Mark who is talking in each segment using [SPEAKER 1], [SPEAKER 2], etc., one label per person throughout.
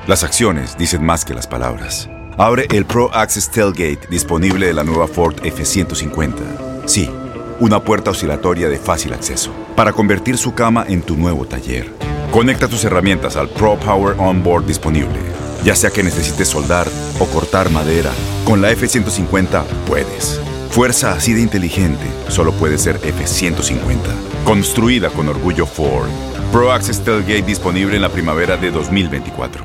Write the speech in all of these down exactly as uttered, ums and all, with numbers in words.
[SPEAKER 1] Las acciones dicen más que las palabras. Abre el Pro Access Tailgate disponible de la nueva Ford F ciento cincuenta. Sí, una puerta oscilatoria de fácil acceso para convertir su cama en tu nuevo taller. Conecta tus herramientas al Pro Power Onboard disponible. Ya sea que necesites soldar o cortar madera, con la F ciento cincuenta puedes. Fuerza así de inteligente solo puede ser F ciento cincuenta. Construida con orgullo Ford. Pro Access Tailgate disponible en la primavera de dos mil veinticuatro.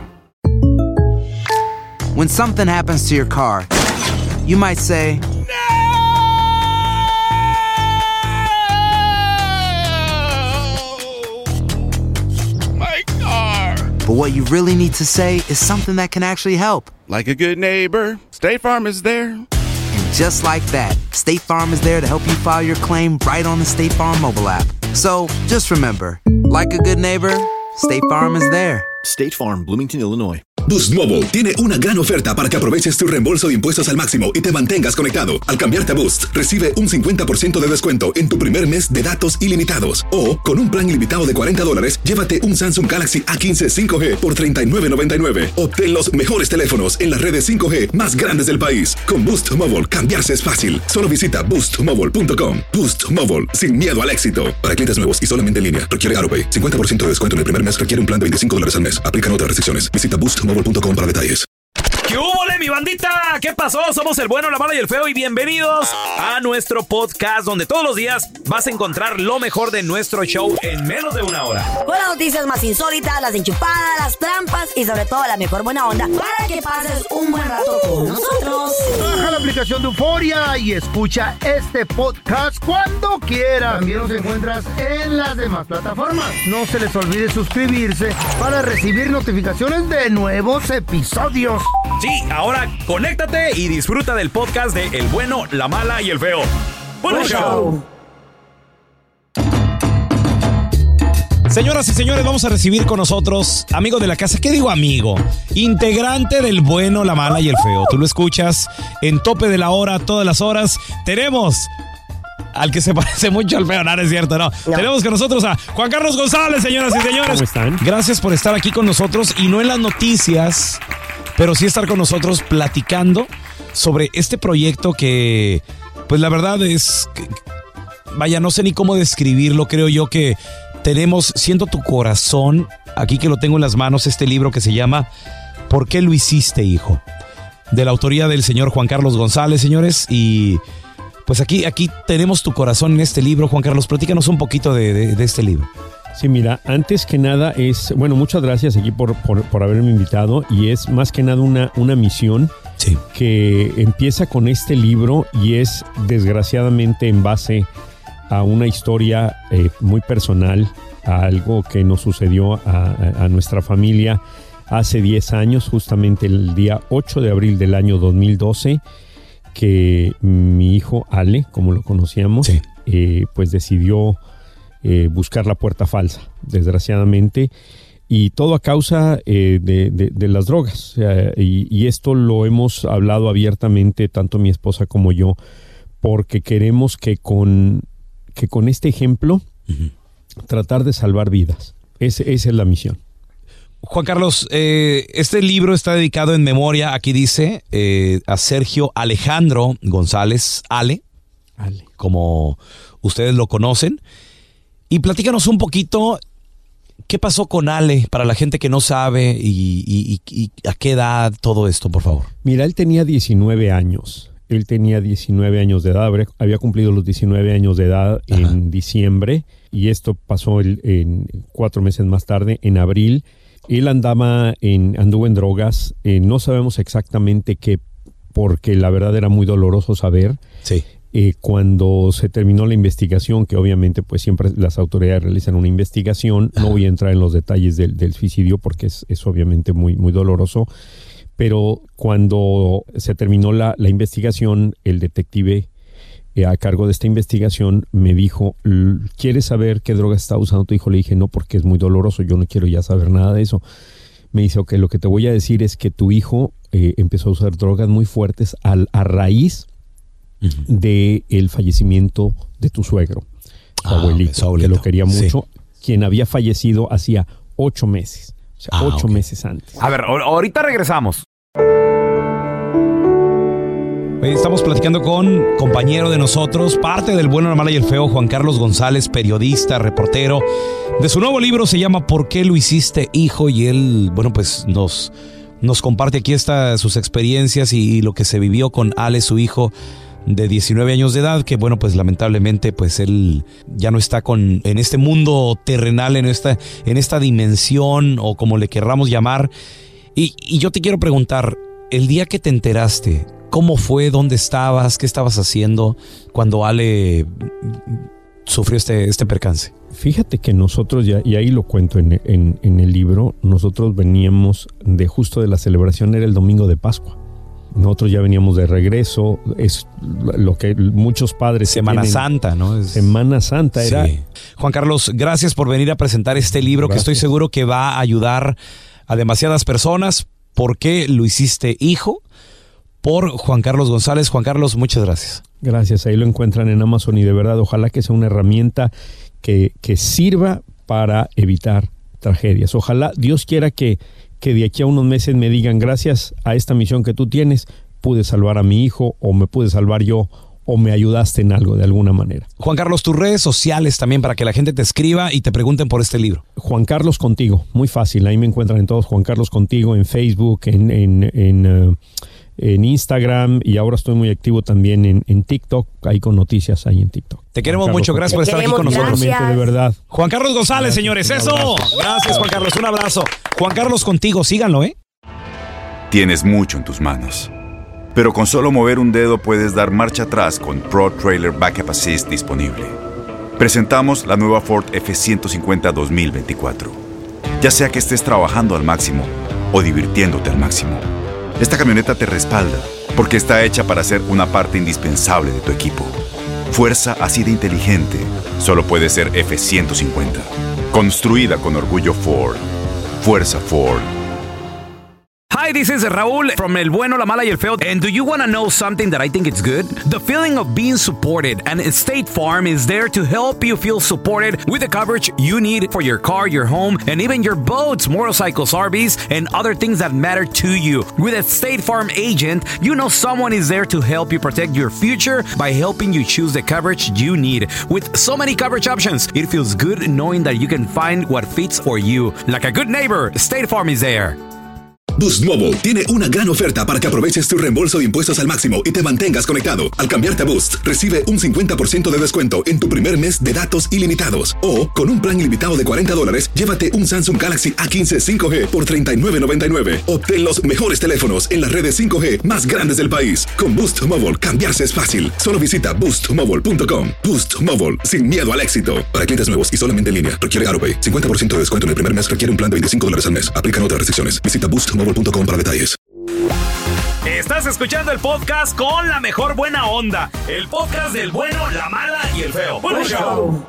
[SPEAKER 2] When something happens to your car, you might say,
[SPEAKER 3] My car!
[SPEAKER 2] but what you really need to say is something that can actually help.
[SPEAKER 3] Like a good neighbor, State Farm is there.
[SPEAKER 2] And just like that, State Farm is there to help you file your claim right on the State Farm mobile app. So just remember, like a good neighbor, State Farm is there.
[SPEAKER 4] State Farm, Bloomington, Illinois.
[SPEAKER 5] Boost Mobile tiene una gran oferta para que aproveches tu reembolso de impuestos al máximo y te mantengas conectado. Al cambiarte a Boost, recibe un cincuenta por ciento de descuento en tu primer mes de datos ilimitados. O, con un plan ilimitado de cuarenta dólares, llévate un Samsung Galaxy A quince cinco G por treinta y nueve noventa y nueve. Obtén los mejores teléfonos en las redes cinco G más grandes del país. Con Boost Mobile, cambiarse es fácil. Solo visita boost mobile punto com. Boost Mobile, sin miedo al éxito. Para clientes nuevos y solamente en línea, requiere AutoPay. cincuenta por ciento de descuento en el primer mes requiere un plan de veinticinco dólares al mes. Aplican otras restricciones. Visita boost mobile punto com para detalles.
[SPEAKER 6] ¿Qué hubo, mi bandita? ¿Qué pasó? Somos el bueno, la mala y el feo y bienvenidos a nuestro podcast donde todos los días vas a encontrar lo mejor de nuestro show en menos de una hora.
[SPEAKER 7] Con las noticias más insólitas, las enchupadas, las trampas y sobre todo la mejor buena onda para que pases un buen rato con nosotros.
[SPEAKER 8] Baja la aplicación de Euforia y escucha este podcast cuando quieras. También nos encuentras en las demás plataformas. No se les olvide suscribirse para recibir notificaciones de nuevos episodios.
[SPEAKER 6] Sí, ahora conéctate y disfruta del podcast de El Bueno, la Mala y el Feo. ¡Buen
[SPEAKER 8] Buen
[SPEAKER 6] show!
[SPEAKER 9] Señoras y señores, vamos a recibir con nosotros, amigo de la casa, ¿qué digo amigo? Integrante del Bueno, la Mala y el Feo. Tú lo escuchas en tope de la hora, todas las horas. Tenemos al que se parece mucho al Feo, no, no es cierto, no. no. Tenemos con nosotros a Juan Carlos González, señoras y señores.
[SPEAKER 10] ¿Cómo están?
[SPEAKER 9] Gracias por estar aquí con nosotros y no en las noticias, pero sí estar con nosotros platicando sobre este proyecto que, pues la verdad es, que, vaya, no sé ni cómo describirlo. Creo yo que tenemos, siento tu corazón, aquí que lo tengo en las manos, este libro que se llama ¿Por qué lo hiciste, hijo? De la autoría del señor Juan Carlos González, señores, y pues aquí, aquí tenemos tu corazón en este libro. Juan Carlos, platícanos un poquito de, de, de este libro.
[SPEAKER 10] Sí, mira, antes que nada es, bueno, muchas gracias aquí por, por, por haberme invitado y es más que nada una, una misión
[SPEAKER 9] sí.
[SPEAKER 10] que empieza con este libro y es desgraciadamente en base a una historia eh, muy personal, a algo que nos sucedió a, a, a nuestra familia hace diez años, justamente el día ocho de abril del año dos mil doce, que mi hijo Ale, como lo conocíamos,
[SPEAKER 9] sí.
[SPEAKER 10] eh, pues decidió Eh, buscar la puerta falsa, desgraciadamente, y todo a causa eh, de, de, de las drogas. Eh, y, y esto lo hemos hablado abiertamente, tanto mi esposa como yo, porque queremos que con, que con este ejemplo uh-huh. tratar de salvar vidas. Ese, esa es la misión.
[SPEAKER 9] Juan Carlos, eh, este libro está dedicado en memoria, aquí dice, eh, a Sergio Alejandro González, Ale,
[SPEAKER 10] Ale,
[SPEAKER 9] como ustedes lo conocen. Y platícanos un poquito, ¿qué pasó con Ale para la gente que no sabe y, y, y, y a qué edad todo esto, por favor?
[SPEAKER 10] Mira, él tenía diecinueve años. Él tenía diecinueve años de edad, había cumplido los diecinueve años de edad Ajá. en diciembre y esto pasó el, en cuatro meses más tarde, en abril. Él andaba en, anduvo en drogas, eh, no sabemos exactamente qué, porque la verdad era muy doloroso saber.
[SPEAKER 9] Sí.
[SPEAKER 10] Eh, cuando se terminó la investigación, que obviamente pues siempre las autoridades realizan una investigación, no voy a entrar en los detalles del, del suicidio porque es, es obviamente muy, muy doloroso, pero cuando se terminó la, la investigación, el detective eh, a cargo de esta investigación me dijo, ¿quieres saber qué droga está usando tu hijo? Le dije, no, porque es muy doloroso, yo no quiero ya saber nada de eso. Me dice, ok, lo que te voy a decir es que tu hijo eh, empezó a usar drogas muy fuertes al, a raíz de el fallecimiento de tu suegro, tu ah, abuelito, abuelito, que lo quería mucho, sí. quien había fallecido hacía ocho meses. O sea,
[SPEAKER 9] Ah,
[SPEAKER 10] ocho
[SPEAKER 9] ok.
[SPEAKER 10] meses antes.
[SPEAKER 6] A ver, ahor- ahorita regresamos.
[SPEAKER 9] Oye, estamos platicando con compañero de nosotros, parte del Bueno, la Mala y el Feo, Juan Carlos González, periodista, reportero. De su nuevo libro se llama ¿Por qué lo hiciste, hijo? Y él, bueno, pues nos, nos comparte aquí esta, sus experiencias y, y lo que se vivió con Ale, su hijo de diecinueve años de edad, que bueno, pues lamentablemente pues él ya no está con en este mundo terrenal, en esta, en esta dimensión o como le querramos llamar. Y, y yo te quiero preguntar, el día que te enteraste, ¿cómo fue? ¿Dónde estabas? ¿Qué estabas haciendo cuando Ale sufrió este, este percance?
[SPEAKER 10] Fíjate que nosotros, ya, y ahí lo cuento en, en, en el libro, nosotros veníamos de justo de la celebración, era el domingo de Pascua. Nosotros ya veníamos de regreso, es lo que muchos padres...
[SPEAKER 9] Semana
[SPEAKER 10] tienen.
[SPEAKER 9] Santa, ¿no? Es...
[SPEAKER 10] Semana Santa era...
[SPEAKER 9] Sí. Juan Carlos, gracias por venir a presentar este libro
[SPEAKER 10] Gracias.
[SPEAKER 9] que estoy seguro que va a ayudar a demasiadas personas. ¿Por qué lo hiciste, hijo? Por Juan Carlos González. Juan Carlos, muchas gracias.
[SPEAKER 10] Gracias, ahí lo encuentran en Amazon y de verdad ojalá que sea una herramienta que, que sirva para evitar tragedias. Ojalá Dios quiera que, que de aquí a unos meses me digan gracias a esta misión que tú tienes, pude salvar a mi hijo o me pude salvar yo o me ayudaste en algo de alguna manera.
[SPEAKER 9] Juan Carlos, tus redes sociales también para que la gente te escriba y te pregunten por este libro.
[SPEAKER 10] Juan Carlos Contigo, muy fácil, ahí me encuentran en todos, Juan Carlos Contigo, en Facebook, en... en, en uh, en Instagram y ahora estoy muy activo también en, en TikTok, ahí con noticias ahí en TikTok.
[SPEAKER 9] Te queremos
[SPEAKER 10] Juan
[SPEAKER 9] mucho,
[SPEAKER 10] Carlos,
[SPEAKER 9] gracias por estar aquí con nosotros.
[SPEAKER 10] Realmente, de verdad.
[SPEAKER 9] Juan Carlos González, señores, eso. Gracias, Juan Carlos, un abrazo. Juan Carlos Contigo, síganlo, ¿eh?
[SPEAKER 1] Tienes mucho en tus manos, pero con solo mover un dedo puedes dar marcha atrás con Pro Trailer Backup Assist disponible. Presentamos la nueva Ford F ciento cincuenta dos mil veinticuatro. Ya sea que estés trabajando al máximo o divirtiéndote al máximo, esta camioneta te respalda porque está hecha para ser una parte indispensable de tu equipo. Fuerza así de inteligente solo puede ser F ciento cincuenta. Construida con orgullo Ford. Fuerza Ford.
[SPEAKER 6] Hi, this is Raúl from El Bueno, La Mala y El Feo. And do you want to know something that I think it's good? The feeling of being supported. And State Farm is there to help you feel supported with the coverage you need for your car, your home, and even your boats, motorcycles, R Vs, and other things that matter to you. With a State Farm agent, you know someone is there to help you protect your future by helping you choose the coverage you need. With so many coverage options, it feels good knowing that you can find what fits for you. Like a good neighbor, State Farm is there.
[SPEAKER 5] Boost Mobile tiene una gran oferta para que aproveches tu reembolso de impuestos al máximo y te mantengas conectado. Al cambiarte a Boost, recibe un cincuenta por ciento de descuento en tu primer mes de datos ilimitados. O, con un plan ilimitado de cuarenta dólares, llévate un Samsung Galaxy A quince cinco G por treinta y nueve noventa y nueve. Obtén los mejores teléfonos en las redes cinco G más grandes del país. Con Boost Mobile, cambiarse es fácil. Solo visita boost mobile punto com. Boost Mobile, sin miedo al éxito. Para clientes nuevos y solamente en línea, requiere AutoPay. cincuenta por ciento de descuento en el primer mes requiere un plan de veinticinco dólares al mes. Aplican otras restricciones. Visita boost mobile punto com para detalles.
[SPEAKER 6] Estás escuchando el podcast con la mejor buena onda. El podcast del bueno, la mala y el feo. ¡Buen show!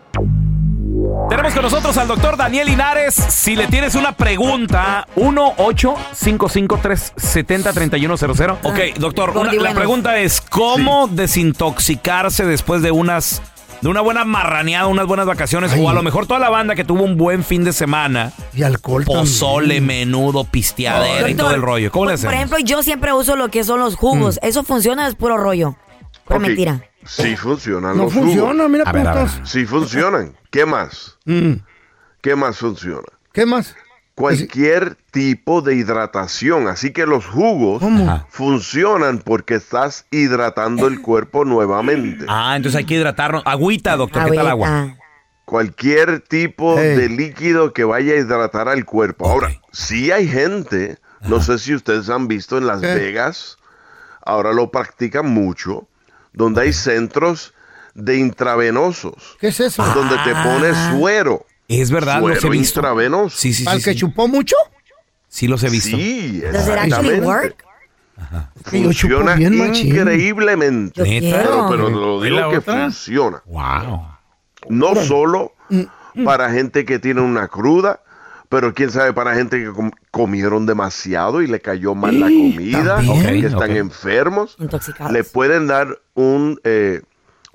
[SPEAKER 6] Tenemos con nosotros al doctor Daniel Linares. Si le tienes una pregunta, uno ocho cinco cinco tres siete cero tres uno cero cero. Ok, doctor, una- la pregunta es, ¿cómo desintoxicarse después de unas... de una buena marraneada, unas buenas vacaciones?
[SPEAKER 8] Ay.
[SPEAKER 6] O a lo mejor toda la banda que tuvo un buen fin de semana.
[SPEAKER 8] Y alcohol
[SPEAKER 6] Pozole,
[SPEAKER 8] también.
[SPEAKER 6] menudo, pisteadera y todo el rollo. ¿Cómo le
[SPEAKER 7] Por,
[SPEAKER 6] hacemos?
[SPEAKER 7] por ejemplo, yo siempre uso lo que son los jugos. ¿Eso funciona o es puro rollo? Pero
[SPEAKER 11] Ok,
[SPEAKER 7] mentira.
[SPEAKER 11] Sí funcionan
[SPEAKER 8] No
[SPEAKER 11] los
[SPEAKER 8] funciona,
[SPEAKER 11] jugos.
[SPEAKER 8] mira
[SPEAKER 6] A ver,
[SPEAKER 8] cómo
[SPEAKER 6] a ver.
[SPEAKER 8] estás.
[SPEAKER 11] Sí funcionan. ¿Qué más?
[SPEAKER 8] Mm.
[SPEAKER 11] ¿Qué más funciona?
[SPEAKER 8] ¿Qué más?
[SPEAKER 11] Cualquier tipo de hidratación. Así que los jugos
[SPEAKER 8] ¿Cómo?
[SPEAKER 6] Ajá.
[SPEAKER 11] funcionan porque estás hidratando el cuerpo nuevamente.
[SPEAKER 6] Ah, entonces hay que hidratarnos. Agüita, doctor, ¿qué tal
[SPEAKER 7] Agüita.
[SPEAKER 6] agua?
[SPEAKER 11] Cualquier tipo
[SPEAKER 8] Hey.
[SPEAKER 11] de líquido que vaya a hidratar al cuerpo. Ahora,
[SPEAKER 6] Ok.
[SPEAKER 11] sí hay gente, no sé si ustedes han visto en Las
[SPEAKER 8] ¿Qué?
[SPEAKER 11] Vegas, ahora lo practican mucho, donde hay centros de intravenosos,
[SPEAKER 8] ¿Qué es eso?
[SPEAKER 11] donde te pones suero.
[SPEAKER 6] Es verdad, los he
[SPEAKER 11] Suero
[SPEAKER 6] visto.
[SPEAKER 11] intravenoso.
[SPEAKER 6] Sí, sí,
[SPEAKER 8] ¿Al
[SPEAKER 6] sí.
[SPEAKER 8] que
[SPEAKER 6] Sí,
[SPEAKER 8] chupó mucho?
[SPEAKER 6] sí los he visto.
[SPEAKER 11] Sí,
[SPEAKER 7] Does it actually
[SPEAKER 11] exactamente.
[SPEAKER 7] work?
[SPEAKER 8] Que yo chupo
[SPEAKER 11] Funciona
[SPEAKER 8] bien machín.
[SPEAKER 11] increíblemente.
[SPEAKER 7] Yo
[SPEAKER 6] Neta.
[SPEAKER 11] Pero,
[SPEAKER 7] quiero.
[SPEAKER 11] pero lo
[SPEAKER 6] ¿Y la
[SPEAKER 11] digo que
[SPEAKER 6] otra?
[SPEAKER 11] funciona.
[SPEAKER 6] Wow.
[SPEAKER 11] No solo para gente que tiene una cruda, pero quién sabe, para gente que com- comieron demasiado y le cayó mal la comida,
[SPEAKER 8] también.
[SPEAKER 11] que
[SPEAKER 6] Ok,
[SPEAKER 11] están
[SPEAKER 6] ok.
[SPEAKER 11] enfermos,
[SPEAKER 7] Intoxicados.
[SPEAKER 11] le pueden dar un eh,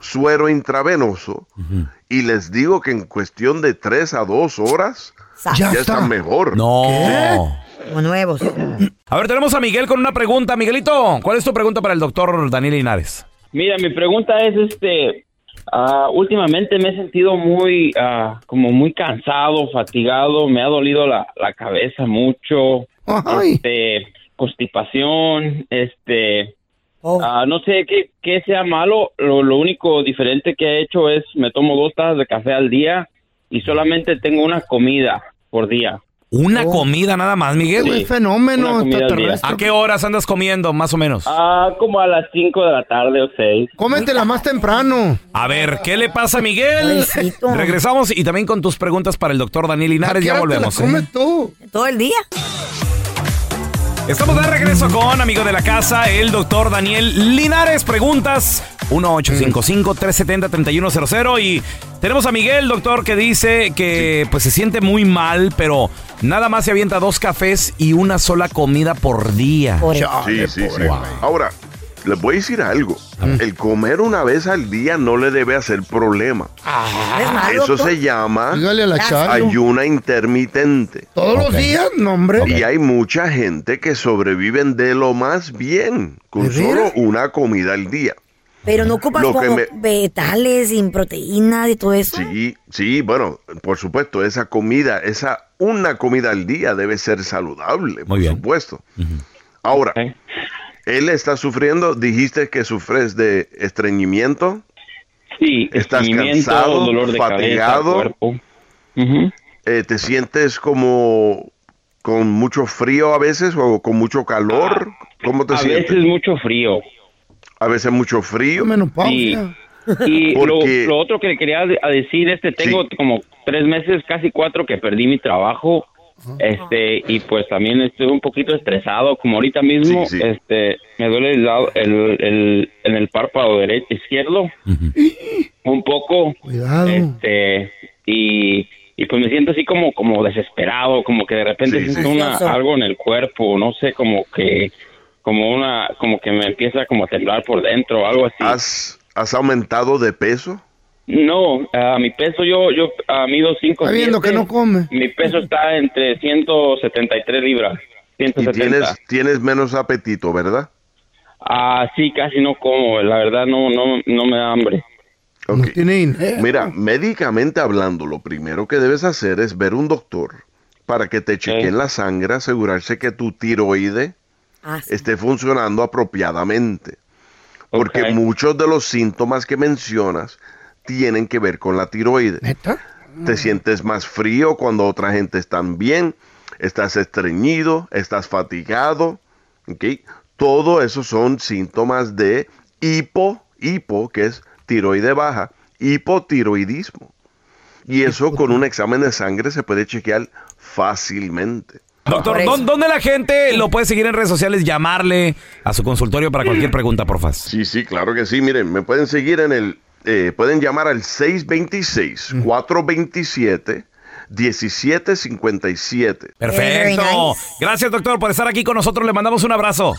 [SPEAKER 11] suero intravenoso uh-huh. y les digo que en cuestión de tres a dos horas ya, ya están mejor.
[SPEAKER 6] No.
[SPEAKER 7] ¿Qué? Como nuevos.
[SPEAKER 6] A ver, tenemos a Miguel con una pregunta. Miguelito, ¿cuál es tu pregunta para el doctor Daniel Linares?
[SPEAKER 12] Mira, mi pregunta es, este, uh, últimamente me he sentido muy, uh, como muy cansado, fatigado, me ha dolido la, la cabeza mucho, Ay. este, constipación, este... Oh. Uh, no sé qué, qué sea malo, lo, lo único diferente que he hecho es me tomo dos tazas de café al día y solamente tengo una comida por día.
[SPEAKER 6] ¿Una oh. comida nada más, Miguel?
[SPEAKER 8] Sí, fenómeno.
[SPEAKER 6] ¿A qué horas andas comiendo, más o menos?
[SPEAKER 12] Ah, uh, como a las cinco de la tarde o seis.
[SPEAKER 8] Cómetela más temprano.
[SPEAKER 6] A ver, ¿qué le pasa a Miguel? Pobrecito. Regresamos y también con tus preguntas para el doctor Daniel Linares. Ya volvemos.
[SPEAKER 8] ¿Come ¿eh? tú?
[SPEAKER 7] Todo el día.
[SPEAKER 6] Estamos de regreso con amigo de la casa, el doctor Daniel Linares. Preguntas uno ocho cinco cinco, tres siete cero, tres uno cero cero. Y tenemos a Miguel, doctor, que dice que pues se siente muy mal, pero nada más se avienta dos cafés y una sola comida por día.
[SPEAKER 11] Sí, sí, sí. Ahora, les voy a decir algo. El comer una vez al día no le debe hacer problema.
[SPEAKER 7] Ah,
[SPEAKER 11] Eso se llama ayuna intermitente.
[SPEAKER 8] ¿Todos okay. los días? No, hombre.
[SPEAKER 11] Y hay mucha gente que sobreviven de lo más bien con solo una comida al día.
[SPEAKER 7] Pero no ocupas como me... vegetales, sin proteínas y todo eso.
[SPEAKER 11] Sí, sí, bueno, por supuesto, esa comida, esa una comida al día debe ser saludable, Muy por bien. supuesto. Uh-huh. Ahora, okay. él está sufriendo, dijiste que sufres de estreñimiento.
[SPEAKER 12] Sí,
[SPEAKER 11] estás cansado, dolor de fatigado. Cabeza, cuerpo. Uh-huh. Eh, ¿Te sientes como con mucho frío a veces o con mucho calor? ¿Cómo te
[SPEAKER 12] a
[SPEAKER 11] sientes?
[SPEAKER 12] A veces mucho frío.
[SPEAKER 11] A veces mucho frío.
[SPEAKER 12] Sí. Y Porque... lo, lo otro que le quería decir, este, tengo sí. como tres meses, casi cuatro, que perdí mi trabajo. Este, y pues también estoy un poquito estresado, como ahorita mismo, sí, sí. este, me duele el lado, el, el, en el párpado derecho, izquierdo, uh-huh. un poco,
[SPEAKER 8] Cuidado.
[SPEAKER 12] este, y, y pues me siento así como, como desesperado, como que de repente sí, siento sí. una, algo en el cuerpo, no sé, como que, como una, como que me empieza como a temblar por dentro, algo así.
[SPEAKER 11] ¿Has, has aumentado de peso?
[SPEAKER 12] No, uh, mi peso yo yo uh, mido cinco.
[SPEAKER 8] Está viendo que no come.
[SPEAKER 12] Mi peso está entre ciento setenta y tres libras. ciento setenta.
[SPEAKER 11] Y tienes tienes menos apetito, ¿verdad?
[SPEAKER 12] Ah, uh, sí, casi no como. La verdad no no no me da hambre.
[SPEAKER 11] Okay. No tiene dinero. Mira, médicamente hablando, lo primero que debes hacer es ver un doctor para que te chequeen ¿Eh? la sangre, asegurarse que tu tiroide ah, sí. esté funcionando apropiadamente. Porque okay. muchos de los síntomas que mencionas tienen que ver con la tiroides.
[SPEAKER 8] ¿Neta?
[SPEAKER 11] Te sientes más frío cuando otra gente está bien, estás estreñido, estás fatigado, ¿ok? Todo eso son síntomas de hipo, hipo, que es tiroide baja, hipotiroidismo. Y eso con un examen de sangre se puede chequear fácilmente.
[SPEAKER 6] Doctor, ¿dónde la gente lo puede seguir en redes sociales? Llamarle a su consultorio para cualquier pregunta, por favor.
[SPEAKER 11] Sí, sí, claro que sí. Miren, me pueden seguir en el Eh, pueden llamar al seis dos seis, cuatro dos siete, uno siete cinco siete.
[SPEAKER 6] Perfecto. Nice. Gracias, doctor, por estar aquí con nosotros. Le mandamos un abrazo.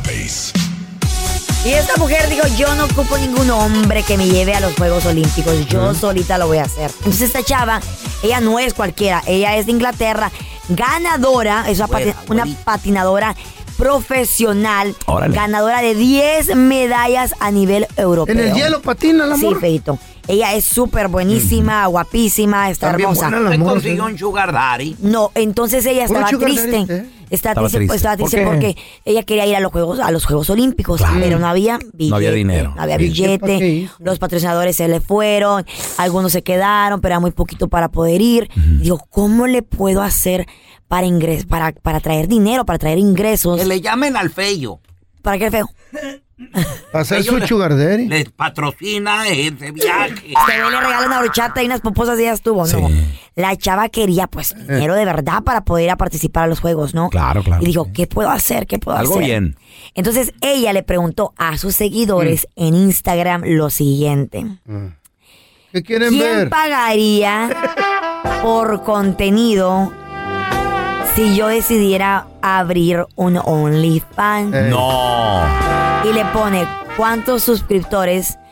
[SPEAKER 7] Y esta mujer dijo, yo no ocupo ningún hombre que me lleve a los Juegos Olímpicos. Yo uh-huh. solita lo voy a hacer. Entonces esta chava, ella no es cualquiera. Ella es de Inglaterra, ganadora, es una, buena, pati- una patinadora profesional, Órale. ganadora de diez medallas a nivel europeo.
[SPEAKER 8] ¿En el hielo patina la morra?
[SPEAKER 7] Sí, feito. Ella es súper buenísima, uh-huh. guapísima, está
[SPEAKER 8] También
[SPEAKER 7] hermosa.
[SPEAKER 8] ¿Me
[SPEAKER 13] consiguió un sugar daddy?
[SPEAKER 7] No, entonces ella estaba triste. Daddy, ¿eh? Está estaba triste, triste. Estaba triste ¿Por porque ella quería ir a los Juegos, a los Juegos Olímpicos, claro. pero no había billete.
[SPEAKER 6] No había dinero.
[SPEAKER 7] No había billete. Los patrocinadores se le fueron, algunos se quedaron, pero era muy poquito para poder ir. Uh-huh. Digo, ¿cómo le puedo hacer para ingres, para, para traer dinero, para traer ingresos?
[SPEAKER 13] Que le llamen al feo.
[SPEAKER 7] ¿Para qué feo?
[SPEAKER 8] Para hacer su sugar daddy.
[SPEAKER 13] Les patrocina ese viaje.
[SPEAKER 7] Se ve, le regalan una horchata y unas poposas y ya estuvo, ¿no? Sí. La chava quería, pues, dinero de verdad para poder ir a participar a los juegos, ¿no?
[SPEAKER 6] Claro, claro.
[SPEAKER 7] Y dijo, ¿qué puedo hacer? ¿Qué puedo
[SPEAKER 6] Algo
[SPEAKER 7] hacer?
[SPEAKER 6] Algo bien.
[SPEAKER 7] Entonces, ella le preguntó a sus seguidores mm. en Instagram lo siguiente.
[SPEAKER 8] ¿Qué quieren
[SPEAKER 7] ¿Quién
[SPEAKER 8] ver?
[SPEAKER 7] ¿Quién pagaría por contenido si yo decidiera abrir un OnlyFans?
[SPEAKER 6] Eh. No.
[SPEAKER 7] Y le pone, ¿cuántos suscriptores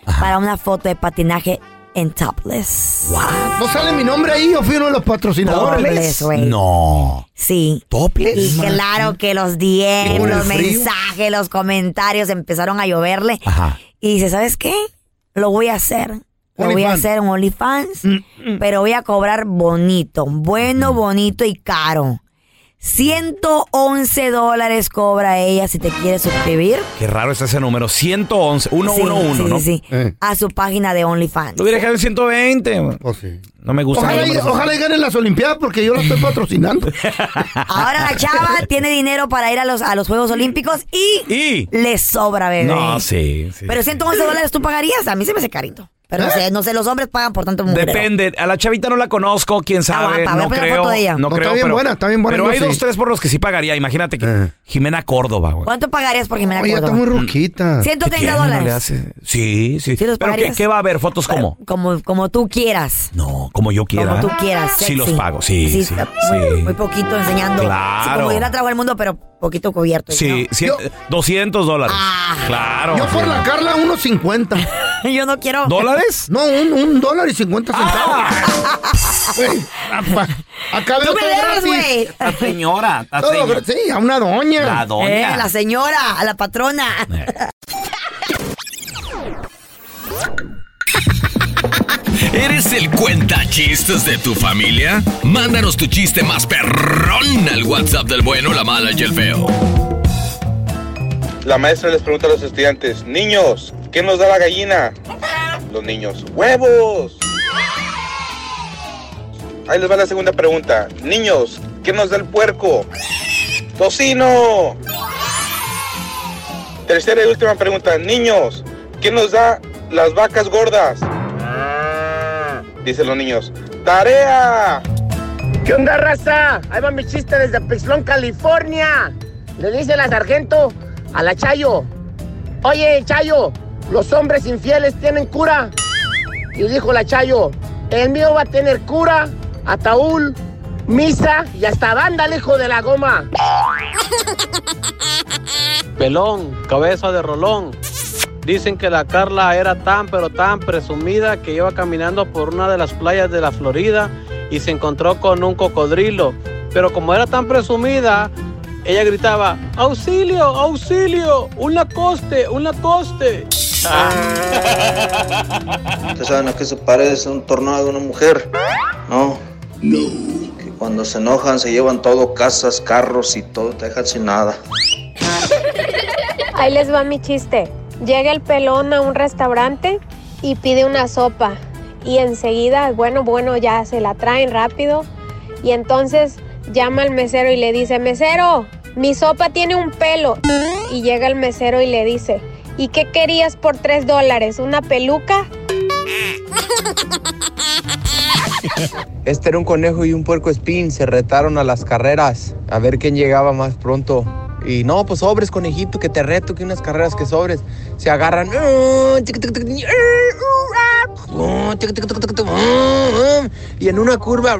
[SPEAKER 7] para una foto de patinaje en topless.
[SPEAKER 8] ¿No sale mi nombre ahí o fui uno de los patrocinadores?
[SPEAKER 7] Topless, güey.
[SPEAKER 6] No.
[SPEAKER 7] Sí.
[SPEAKER 6] ¿Topless?
[SPEAKER 7] Y claro que los D Ms, los mensajes, los comentarios empezaron a lloverle.
[SPEAKER 6] Ajá.
[SPEAKER 7] Y dice, ¿sabes qué? Lo voy a hacer. Lo voy a hacer en OnlyFans, mm, mm. pero voy a cobrar bonito, bueno, bonito y caro. ciento once dólares cobra ella si te quiere suscribir.
[SPEAKER 6] Qué raro está ese número. ciento once, ciento once,
[SPEAKER 7] sí, sí,
[SPEAKER 6] ¿no?
[SPEAKER 7] Sí, sí. Eh. A su página de OnlyFans.
[SPEAKER 6] Lo hubiera dejado en ciento veinte.
[SPEAKER 8] Oh, sí.
[SPEAKER 6] No me gusta.
[SPEAKER 8] Ojalá, y, ojalá y ganen las Olimpiadas porque yo lo estoy patrocinando.
[SPEAKER 7] Ahora la chava tiene dinero para ir a los, a los Juegos Olímpicos y,
[SPEAKER 6] ¿Y?
[SPEAKER 7] le sobra, bebé.
[SPEAKER 6] No, sí, sí.
[SPEAKER 7] Pero ciento once dólares tú pagarías. A mí se me hace carito. Pero ¿Eh? no sé, no sé, los hombres pagan por tanto mujer.
[SPEAKER 6] Depende, a la chavita no la conozco, quién sabe,
[SPEAKER 7] guapa,
[SPEAKER 6] no creo,
[SPEAKER 7] foto de ella.
[SPEAKER 6] no,
[SPEAKER 8] no
[SPEAKER 6] creo,
[SPEAKER 8] está bien
[SPEAKER 6] pero,
[SPEAKER 8] buena, está bien buena.
[SPEAKER 6] Pero hay
[SPEAKER 8] sí.
[SPEAKER 6] dos, tres por los que sí pagaría, imagínate que eh. Jimena Córdoba, güey.
[SPEAKER 7] ¿Cuánto pagarías por Jimena
[SPEAKER 8] Oye,
[SPEAKER 7] Córdoba?
[SPEAKER 8] Ella está muy ruquita.
[SPEAKER 7] ciento treinta dólares.
[SPEAKER 6] No le hace? Sí, sí.
[SPEAKER 7] ¿Sí los
[SPEAKER 6] pero ¿qué, ¿qué va a haber? ¿Fotos cómo?
[SPEAKER 7] Como, como tú quieras.
[SPEAKER 6] No, como yo quiera.
[SPEAKER 7] Como tú quieras, sexy.
[SPEAKER 6] Sí los pago, sí, sí, sí,
[SPEAKER 7] muy,
[SPEAKER 6] sí.
[SPEAKER 7] muy poquito enseñando.
[SPEAKER 6] Claro.
[SPEAKER 7] Sí, como yo la trago al mundo, pero poquito cubierto.
[SPEAKER 6] Sí,
[SPEAKER 7] ¿no?
[SPEAKER 6] cien,
[SPEAKER 8] yo,
[SPEAKER 6] doscientos dólares. Ah, claro.
[SPEAKER 8] Yo por
[SPEAKER 6] sí.
[SPEAKER 8] la Carla unos cincuenta.
[SPEAKER 7] Yo no quiero.
[SPEAKER 6] ¿Dólares?
[SPEAKER 8] No, un, un dólar y cincuenta centavos. Güey, acá veo
[SPEAKER 7] tú me debes, güey.
[SPEAKER 13] La señora. La
[SPEAKER 8] Todo,
[SPEAKER 13] señora.
[SPEAKER 8] sí, a una doña.
[SPEAKER 13] La doña.
[SPEAKER 7] Eh, la señora, a la patrona. Eh.
[SPEAKER 14] ¿Eres el cuentachistes de tu familia? Mándanos tu chiste más perrón al WhatsApp del bueno, la mala y el feo.
[SPEAKER 15] La maestra les pregunta a los estudiantes: niños, ¿qué nos da la gallina? Los niños: huevos. Ahí les va la segunda pregunta: niños, ¿qué nos da el puerco? Tocino. Tercera y última pregunta: niños, ¿qué nos da las vacas gordas? Dicen los niños: ¡tarea!
[SPEAKER 16] ¿Qué onda, raza? Ahí va mi chiste desde Pixlón, California. Le dice la sargento a la Chayo: oye, Chayo, ¿los hombres infieles tienen cura? Y dijo la Chayo: el mío va a tener cura, ataúd, misa y hasta banda, hijo de la goma.
[SPEAKER 17] Pelón, cabeza de rolón. Dicen que la Carla era tan pero tan presumida que iba caminando por una de las playas de la Florida y se encontró con un cocodrilo. Pero como era tan presumida, ella gritaba: ¡auxilio, auxilio! ¡Un lacoste, un lacoste!
[SPEAKER 18] ¿Ustedes saben a qué se parece un tornado de una mujer? No. No. Que cuando se enojan se llevan todo, casas, carros y todo, te dejan sin nada.
[SPEAKER 19] Ahí les va mi chiste. Llega el pelón a un restaurante y pide una sopa. Y enseguida, bueno, bueno, ya se la traen rápido. Y entonces llama al mesero y le dice: mesero, mi sopa tiene un pelo. Y llega el mesero y le dice: ¿y qué querías por tres dólares? ¿Una peluca?
[SPEAKER 20] Este era un conejo y un puercoespín. Se retaron a las carreras a ver quién llegaba más pronto. Y no, pues sobres, conejito, que te reto, que unas carreras que sobres. Se agarran. Y en una curva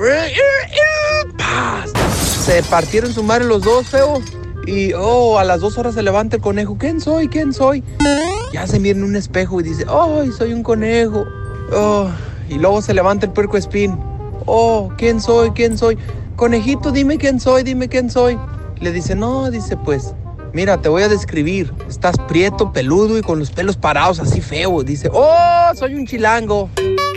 [SPEAKER 20] se partieron su madre los dos, feo. Y oh, a las dos horas se levanta el conejo. ¿Quién soy? ¿Quién soy? Ya se mira en un espejo y dice: ¡ay, soy un conejo! Oh, y luego se levanta el puercoespín. Oh, ¿quién soy? ¿Quién soy? Conejito, dime quién soy, dime quién soy. Le dice: no, dice, pues, mira, te voy a describir. Estás prieto, peludo y con los pelos parados así feo. Dice: oh, soy un chilango.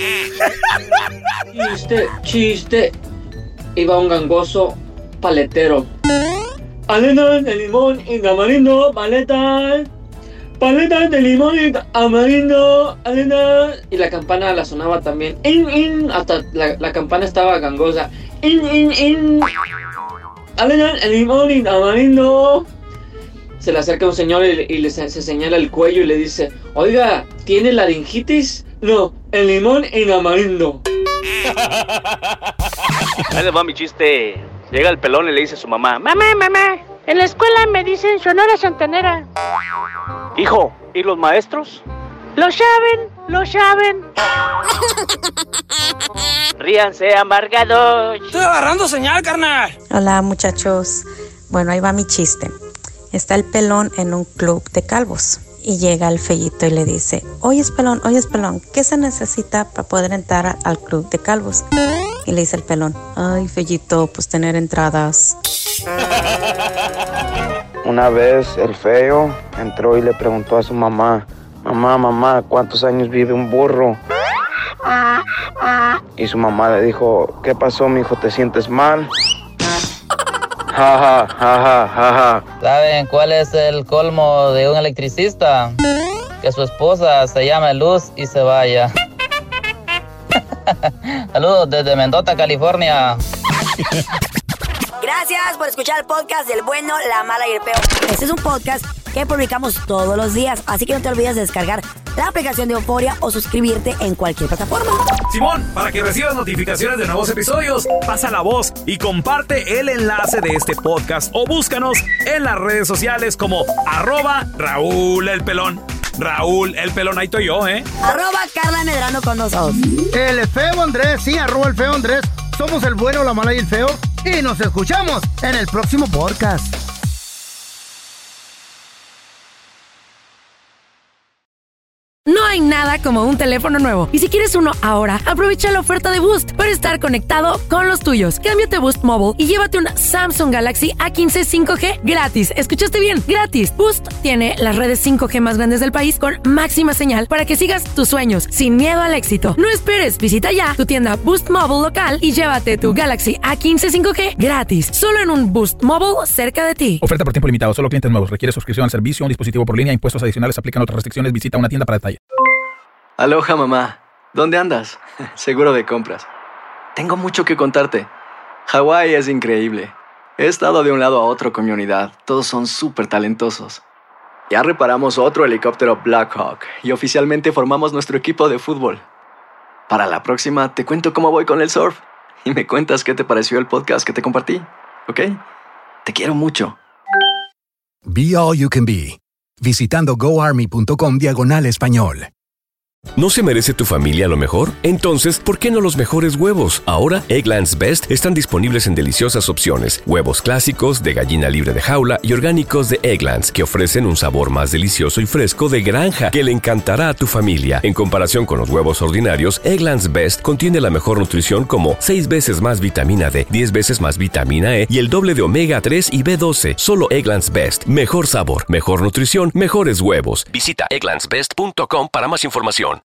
[SPEAKER 21] Chiste, chiste. Iba un gangoso paletero. Paletas de limón y tamarindo, paletas. Paletas de limón y tamarindo, paletas. Y la campana la sonaba también. In, in, hasta la, la campana estaba gangosa. In, in, in. Paletas de limón y tamarindo. Se le acerca un señor y, y le se, se señala el cuello y le dice: oiga, ¿tiene laringitis? No, el limón y tamarindo.
[SPEAKER 22] Ahí les va mi chiste. Llega el pelón y le dice a su mamá: mamá, mamá, en la escuela me dicen Sonora Santanera. Hijo, ¿y los maestros? Lo saben, lo saben. Ríanse, amargados.
[SPEAKER 23] Estoy agarrando señal, carnal.
[SPEAKER 24] Hola, muchachos. Bueno, ahí va mi chiste. Está el pelón en un club de calvos
[SPEAKER 2] y llega el Fellito y le dice, oye Pelón, oye Pelón, ¿qué se necesita para poder entrar al club de calvos? Y le dice el Pelón, ay Fellito, pues tener entradas.
[SPEAKER 3] Una vez el feo entró y le preguntó a su mamá, mamá, mamá, ¿cuántos años vive un burro? Y su mamá le dijo, ¿qué pasó, mijo? ¿Te sientes mal? Ja, ja, ja, ja, ja, ja.
[SPEAKER 4] ¿Saben cuál es el colmo de un electricista? Que su esposa se llame Luz y se vaya. Saludos desde Mendota, California.
[SPEAKER 7] Gracias por escuchar el podcast del bueno, la mala y el feo. Este es un podcast que publicamos todos los días, así que no te olvides de descargar la aplicación de Euforia o suscribirte en cualquier plataforma.
[SPEAKER 6] Simón, para que recibas notificaciones de nuevos episodios, pasa la voz y comparte el enlace de este podcast o búscanos en las redes sociales como arroba Raúl el Pelón. Raúl el Pelón, ahí estoy yo, ¿eh?
[SPEAKER 7] Arroba Carla Medrano con nosotros.
[SPEAKER 8] El feo Andrés, sí, arroba el feo Andrés. Somos el bueno, la mala y el feo. Y nos escuchamos en el próximo podcast.
[SPEAKER 24] No hay nada como un teléfono nuevo. Y si quieres uno ahora, aprovecha la oferta de Boost para estar conectado con los tuyos. Cámbiate a Boost Mobile y llévate un Samsung Galaxy A quince cinco G gratis. ¿Escuchaste bien? Gratis. Boost tiene las redes cinco G más grandes del país con máxima señal para que sigas tus sueños sin miedo al éxito. No esperes, visita ya tu tienda Boost Mobile local y llévate tu Galaxy A quince cinco G gratis. Solo en un Boost Mobile cerca de ti.
[SPEAKER 25] Oferta por tiempo limitado. Solo clientes nuevos. Requiere suscripción al servicio, un dispositivo por línea, impuestos adicionales, aplican otras restricciones. Visita una tienda para detalle.
[SPEAKER 26] Aloha, mamá. ¿Dónde andas? Seguro de compras. Tengo mucho que contarte. Hawái es increíble. He estado de un lado a otro con mi unidad. Todos son súper talentosos. Ya reparamos otro helicóptero Blackhawk y oficialmente formamos nuestro equipo de fútbol. Para la próxima te cuento cómo voy con el surf y me cuentas qué te pareció el podcast que te compartí, ¿ok? Te quiero mucho.
[SPEAKER 27] Be All You Can Be. Visitando goarmy.com diagonal español.
[SPEAKER 28] ¿No se merece tu familia lo mejor? Entonces, ¿por qué no los mejores huevos? Ahora, Eggland's Best están disponibles en deliciosas opciones. Huevos clásicos, de gallina libre de jaula y orgánicos de Eggland's, que ofrecen un sabor más delicioso y fresco de granja que le encantará a tu familia. En comparación con los huevos ordinarios, Eggland's Best contiene la mejor nutrición como seis veces más vitamina D, diez veces más vitamina E y el doble de omega tres y B doce. Solo Eggland's Best. Mejor sabor, mejor nutrición, mejores huevos. Visita egglands best punto com para más información.